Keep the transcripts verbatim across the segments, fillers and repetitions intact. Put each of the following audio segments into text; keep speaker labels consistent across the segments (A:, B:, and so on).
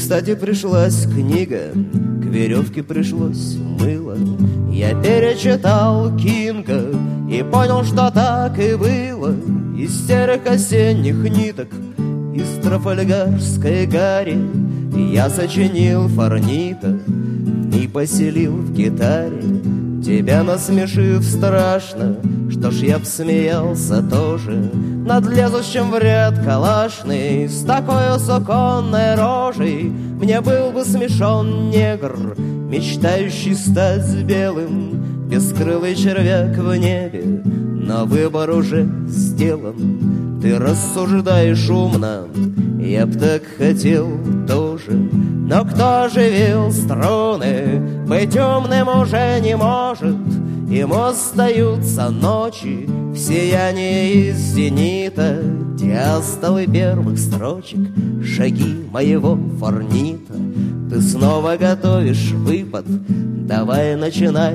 A: кстати, пришлась книга, к веревке пришлось мыло. Я перечитал Кинга и понял, что так и было. Из серых осенних ниток, из трафальгарской гари я сочинил Форнита и поселил в гитаре. Тебя насмешив страшно, что ж я б смеялся тоже над лезущим в ряд калашный. С такой суконной рожей мне был бы смешон негр, мечтающий стать белым, бескрылый червяк в небе. Но выбор уже сделан, ты рассуждаешь умно, я б так хотел тоже. Но кто оживил струны, быть умным уже не может. Ему остаются ночи в сиянии из зенита, диастолы первых строчек, шаги моего Форнита. Ты снова готовишь выпад, давай начинай,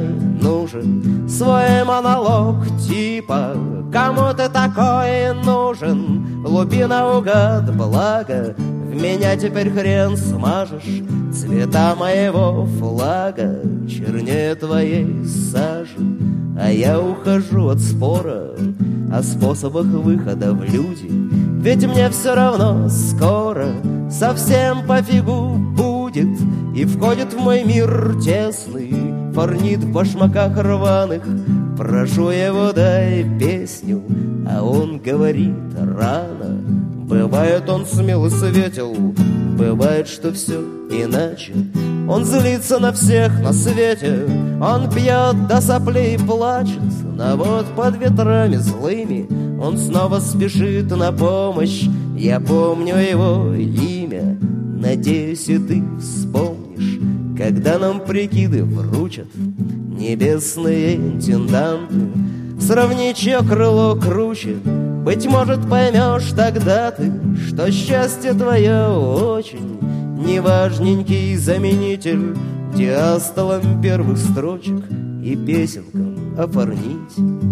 A: нужен свой монолог типа «Кому ты такой нужен?» Лупи наугад, благо в меня теперь хрен смажешь. Цвета моего флага чернее твоей сажи. А я ухожу от спора о способах выхода в люди, ведь мне все равно скоро совсем пофигу будет. И входит в мой мир тесный Форнит в башмаках рваных. Прошу его, дай песню, а он говорит рано. Бывает, он смело светил, бывает, что все иначе. Он злится на всех на свете, он пьет до соплей и плачет. Но вот под ветрами злыми он снова спешит на помощь. Я помню его имя, надеюсь, и ты вспомнишь, когда нам прикиды вручат небесные интенданты. Сравни, чье крыло круче, быть может, поймешь тогда ты, что счастье твое очень неважненький заменитель диастолам первых строчек и песенкам о Форните.